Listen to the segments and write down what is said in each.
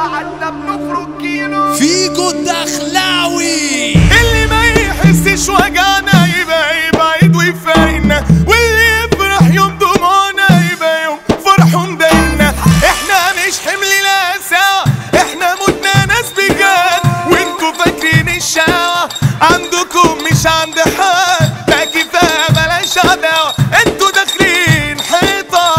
قعدنا بنفرق كيلو فيجو الدخلاوي. اللي ما يحسش وجعنا يبقى يبعد ويفارقنا، واللي يفرح يوم دموعنا يبقى يوم فرحه مضايقنا. احنا مش حمل الاسى، احنا متنا ناس بجد، وانتوا فاكرين الشقاوة عندكم مش عند حد. ده كفاية بلاش عداوة، انتوا داخلين حيطة.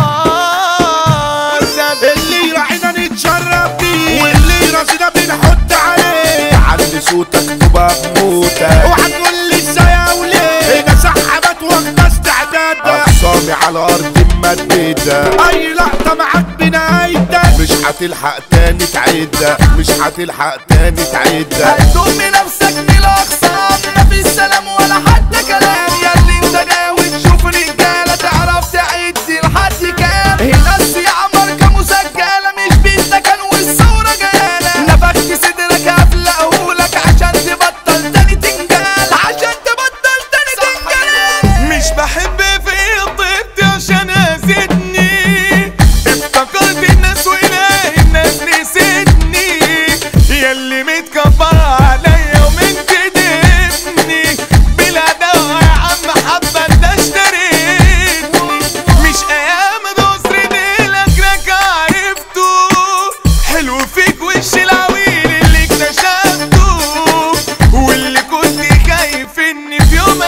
اللي يراعينا نتشرف بيه، واللي راسنا بنحط عليه. علي صوتك تبقى بموتك، وهتقول لي ازاي يا وليه. هنا سحبت واخدة استعداد، اقسامي على الارض ممددة. اي لقطة معاك بنهايتك، مش هتلحق تاني تعيدها، مش هتلحق تاني تعيدها. هتضم نفسك بالاقسام، مفيش سلام ولا حتى كلام. ياللي انت ناوي تشوف رجالة تعرف تعد لحد كام. هنا الصياعة ماركة مسجلة، مش بالسكن والثورة جاية. نفخت صدرك هفلقهولك عشان تبطل تاني تنجال، عشان تبطل تاني تنجال. مش بحب في طيبتي عشان اذتني، افتكرت الناس واله الناس نسيتني. ياللي متكبر عليا ومنتدبني، بلا دواء يا عم حبة انت اشتريتني. مش ايام دوسر لك عرفته، حلو فيك وش العويل اللي اكتشفته، واللي كنت خايف اني في يوم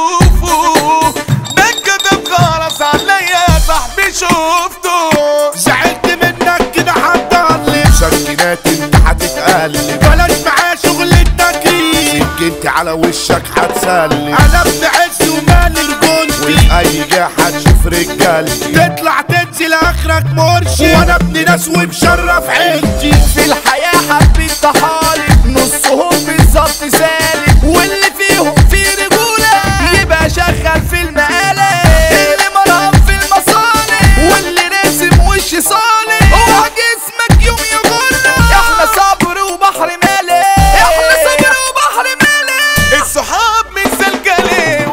اشوفه. ده كتب خلاص عليا يا صاحبي شوفته. زعلت منك كده هتضلم، سكينات انت هتتقلب. بلاش معاه شغل التكريم، سكنتي على وشك هتسلم. انا ابن عز ومال الجندي، وفي اي جهة هتشوف رجالتي. تطلع تنزل اخرك مرشد، وانا ابن ناس ومشرف عيلتي. في الحياة حبيت طحالب، نصهم بالظبط سالب، واللي فيهم في رجولة يبقى شغال في المقالب. اللي مرهم في المصالح، واللي راسم وش صالح، اوعى جسمك يوم يغلق. احنا صبر وبحر مالح، احنا صبر وبحر مالح. الصحاب مش سلكلي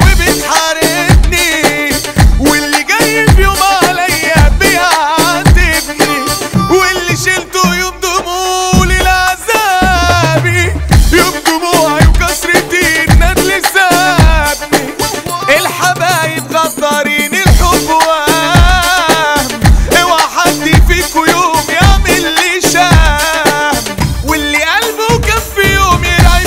وبتحاربني، واللي جاي في يوم عليا بيعاتبني، واللي شلته يوم دموعي لعذابي، يوم دموعي وكسرتي الندل سابني. الحبايب غدارين الحب وهم، اوعى حد فيكوا يوم يعمل لي شام، واللي قلبه كان في يوم يرعب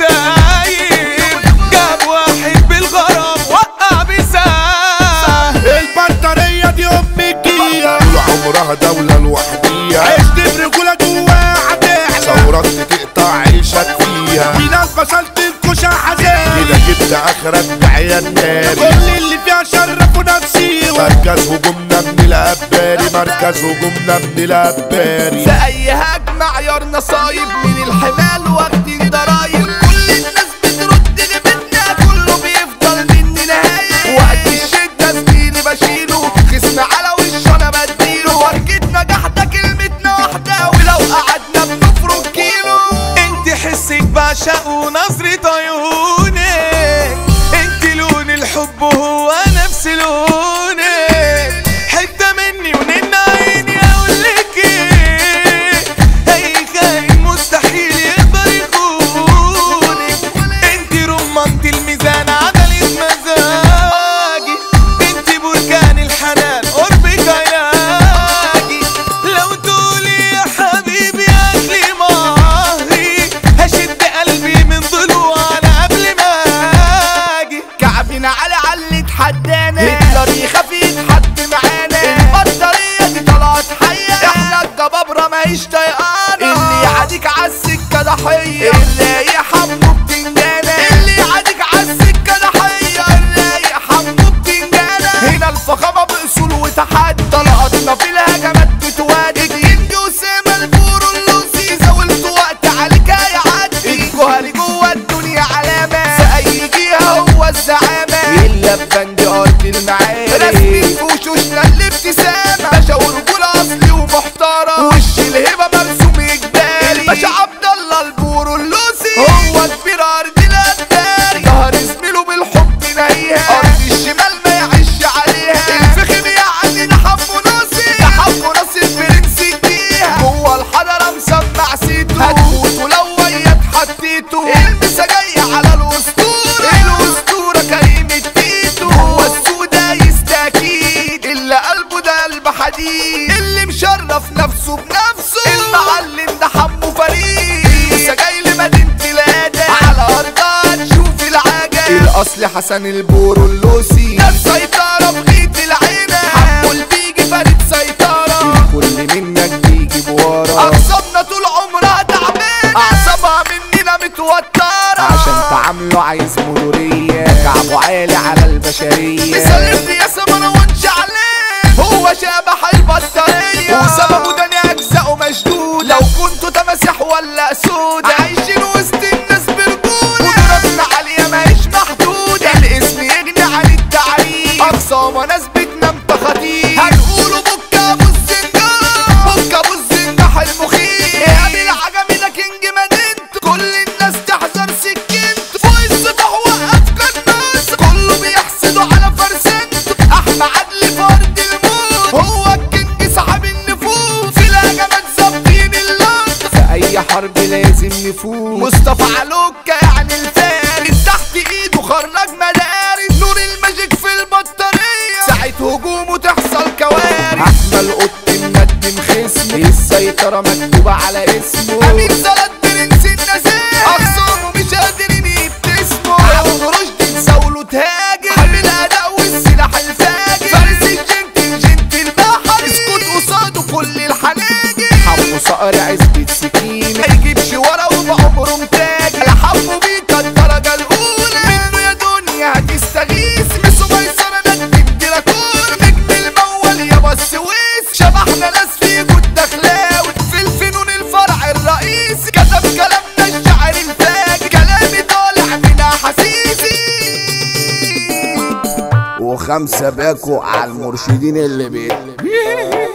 كتايب، جاب واحد بالغرام وقع بسام. البطارية دي ام الجية، طول عمرها دولة لوحديها. عشت برجولة جواها هتعلى، ثورات تقطع عيشك فيها. في ناس فصلت الكوشة حزين، كده جبت اخرك بعيال ناري. كل اللي فيها شرفوا نفسي، مركز هجومنا من الاباري، مركز هجومنا من الاباري. في اي هجمة عيار نصايب، من الحمال واخدين ضرايب. كل الناس بترد غيبتنا، كله بيفضل مني نهاية. وقت الشدة زميلي بشيله، خصم على وشه انا بديله. ورجة نجاح ده كلمتنا واحدة، ولو قعدنا بنفرق كيلو. انت حسك بعشق ونظرة عيونك، انت لون الحب وهو نفس لونك. حتة مني ونن عيني اقولك ايه، اي خاين مستحيل يقدر يخونك. انت رمانة الميزان عدلة مزاجي، انت بركان الحنان قربك علاجي. لو تقولي يا حبيبي اكلي مهري، هشد قلبي من ضلوعنا قبل ما اجي. كعبنا على علي اتحدانا، هتلر يخاف يتحد معانا. البطارية دي طلعت حية، احنا الجبابرة ماهيش طايقانا. اللي يعاديك عالسكة ضحية، الرايق حمو بتنجانة. اللي يعاديك عالسكة ضحية، الرايق حمو بتنجانة. هنا الفخامة بأصول وتحدي، طلقاتنا في الهجمات بتوادي. الجندي أسامة البورو اللوسي، زاولت وقت عليك هيعدي. الجوهري جوه الدنيا علامة، في أي جهة هو الزعامة. إلا ببند أرض المعارف، رسمي في وشوشنا الابتسامة. باشا ورجولة أصلي ومحترم، وش الهبة مرسوم إجباري. الباشا عبد الله البورو اللوسي، حسن البورو اللوسي ده السيطرة في خيط العينة حمو البيجي فريد سيطرة كل منك بيجي بورا أعصابنا طول عمرها تعبانة أعصابها مننا متوترة عشان تعامله عايز مرورية كعبه عالي على البشرية مسلمني يا سمروان شعلان هو شبح البطارية وسببه ده أجزاءه مشدود لو كنتوا تماسح ولا أسود عايشين وسط الناس برجولة قدراتنا عالية ماهيش محدودة الاسم يغني عن التعريف أقصى ناس بتنام تخاطيف هنقوله بكا أبو الزنجان بكا أبو الزنجح المخيف قابل عجمي ده كينج مدينته كل الناس تحذر سكينته فوق السطح وقف كالناس كله بيحسدوا على فرسنته أحمى عدل فرد الموت هو الكينج صاحب النفوس في الهجمات ظابطين اللقطة في أي حرب لازم نفوز مصطفى علوكة يعني الفارس تحت إيده خرج مدارس نور الماجيك في البطارية ساعة هجومه تحصل كوارث أحمى قط مقدم خصمي السيطرة مكتوبة على اسمه أمين زلط برنس النزاهة أخصامه مش قادرين يبتسموا ياخد رشد تساوله تهاجم حامل الأداء والسلاح الفاجر فارس الجنتل بحر اسكت قصاده كل الحناجر حمو صقر عزبة سكين ما يجيبش ورا وبعمره متاج لحمه بيك الدرجة الأولى منه يا دنيا هتستغيث مسو ميسرة ندم دراكون نجم المول يابا السويس شبحنا ناس فيكوا الدخلاوي في الفنون الفرع الرئيسي كتب كلامنا الشاعر الفاجر كلامي طالع من أحاسيسي وخمسة باكو على المرشدين اللي بيت